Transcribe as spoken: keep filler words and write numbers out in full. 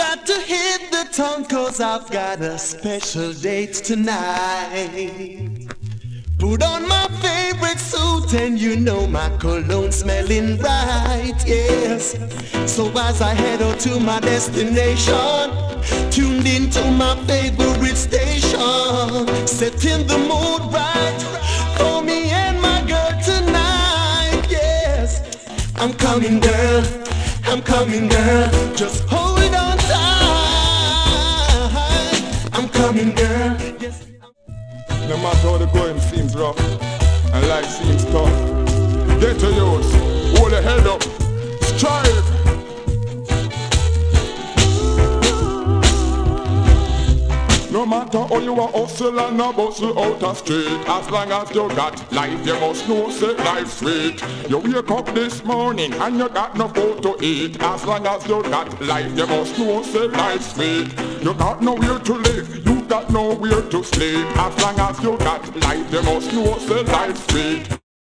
got to hit the town, cause I've got a special date tonight. Put on my favorite suit and you know my cologne smelling right, yes. So as I head out to my destination, tuned into my favorite station, setting the mood right for me and my girl tonight, yes. I'm coming, girl, I'm coming, girl, just hold on tight. I'm coming, girl, yes. No matter how the going seems rough and life seems tough, get to yours, hold your head up, strive. No matter how you a hustle and a bustle out a street, as long as you got life, you must know say life's sweet. You wake up this morning and you got no food to eat, as long as you got life, you must know say life's sweet. You got nowhere to live, you got nowhere to sleep, as long as you got life, you must know say life's sweet.